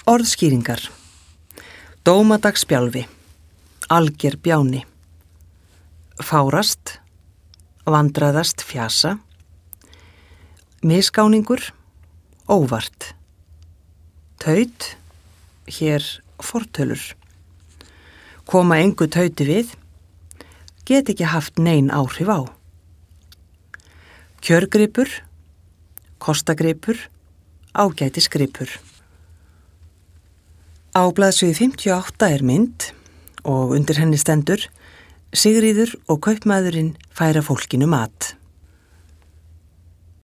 Orðskýringar. Dómadagsbjálfi. Alger bjáni. Fárast. Vandræðast fjasa. Misgáningur. Óvart. Taut. Hér fortölur. Koma engu tauti við. Get ekki haft nein áhrif á. Kjörgripur. Kostagripur. Ágætisgripur. Á blaðsíðu 58 mynd og undir henni stendur: Sigríður og kaupmaðurinn færa fólkinu mat.